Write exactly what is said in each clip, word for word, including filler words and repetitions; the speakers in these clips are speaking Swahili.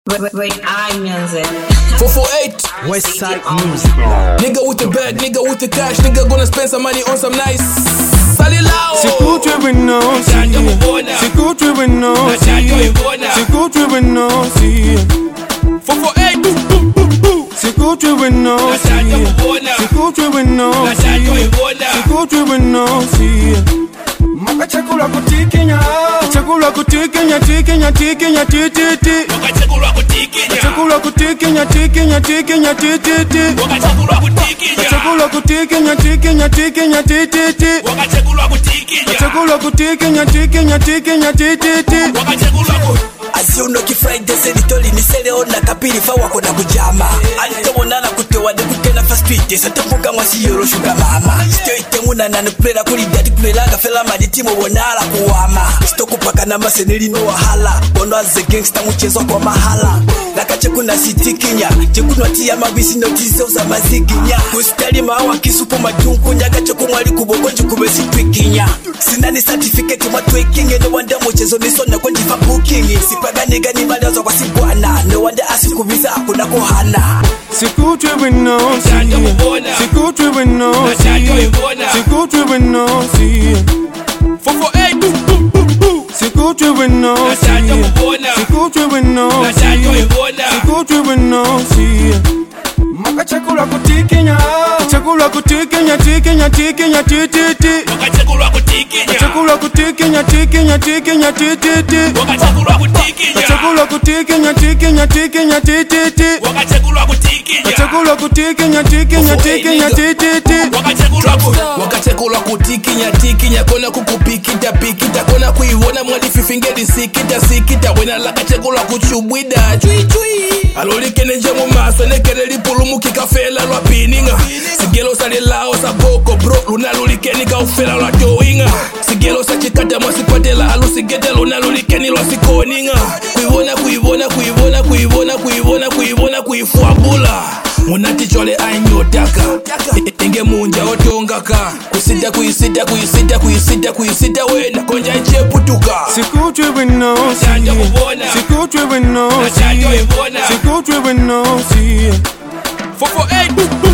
Great eye music. four four eight Westside Music. Nigga with the bag, nigga with the cash, nigga gonna spend some money on some nice. Salilao. Sikutu wino si. Sikutu wino si. Sikutu wino si. four four eight. Sikutu wino si. Sikutu wino si. Sikutu wino si. Maka chakula kutikinya. Chakula kutikinya, tikinya, tikinya, tititi. Chakula kutikinya. Chakula kutikinya, tikinya, tikinya, tititi. Chakula kutikinya. Chakula kutikinya, tikinya, tikinya, tititi. Chakula kutikinya. Chakula kutikinya, tikinya, tikinya, tititi. Asiuno ki Friday se litoli ni sele ona kapiri fa wako na kujama Alitomona na kutewa de kukena fa street se tafuka mwasi yoro sugar mama Stay muna na nuplera kuli dadi kulela ka fela maditimo wonala kuwama Stoko paka na maseneli no wahala Bono as a gangster mchezo kwa mahala Nakache kuna sitikinya Chekuno tia mabisi no tizo za maziginya Kusitali mawa kisupo majunku Nyagache kumwali kubogonju kubesi twikinya Sinani certificate matwekinge No wanda mchezo nisona kwa njifa booking Sipagani gani malezo kwa sibwana No wanda asikubiza kuna kohana Sikutu wino si. Sikutu wino si. Sikutu wino si. four four eight. Sikutu wino si. Sikutu wino si. Sikutu wino si. Maka chakula kutikinya. Chakula kutikinya, tikinya, tikinya, tititi. Chakula kutikinya. Chakula kutikinya, tikinya, tikinya, tititi. Chakula kutikinya. Chakula kutikinya, tikinya, tikinya, tititi. Chakula kutikinya. Chakula kutikinya, tikinya, tikinya, tititi. Wakachekula kutikinya tikinya kona kukupikita pikita kona kuiwona mwalifi fingeri sikita sikita wena lakachekula kuchubwida chui chui alolikene nje mu maso nekere lipulumu kikafela lwa pininga sigelo salilao saboko bro luna lulikeni ka ufela lwa joinga sigelo sakikata mwasipatela alusigete luna lulikeni lwa sikoninga kuiwona kuiwona kuiwona kuiwona kuiwona kuiwona kuifuabula munatichole ainyotaka enge munja otongaka kusita kuisita kuisita kuisita kuisita wena konja icheputuka Sikutu wino si. Sikutu wino si. Sikutu wino si. four four eight.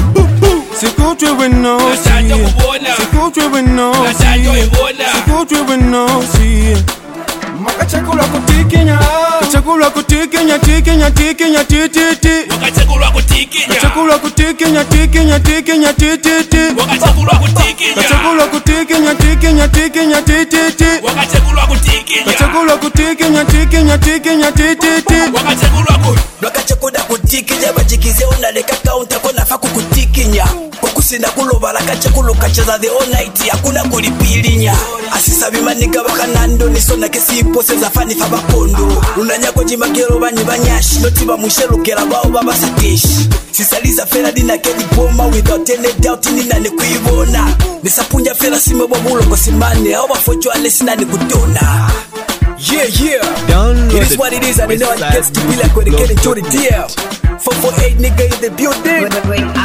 Sikutu wino si. Sikutu wino si. Sikutu wino si. Maka chakula kutikinya. Chakula kutikinya, tikinya, tikinya, tititi. Chakula kutikinya. Chakula kutikinya, tikinya, tikinya, tititi. Chakula kutikinya. Chakula kutikinya, tikinya, tikinya, tititi. Chakula kutikinya. Chakula kutikinya, tikinya, tikinya, tititi. Lwakachekuda kutikinya bachikize unaleka kaunta kona fa kukutikinya Kukusina kuloba lakachekulu kachaza the all night Hakuna kulipilinya Asisabi maniga bakanando nisona kesi pose za fani fa bakondo Lunanyako jimagero banyi banyashi Notiba mwishelukela bao baba sakeshi Sisaliza fela dina kedi poma Without any doubt nina ni kuivona Nisapunja fela sime wabulo kwa simane Awa focho alesina ni kudona Yeah, yeah. Download it is what it is, and I know it gets to be like when they get into the deal. four four eight nigga in the building. With a great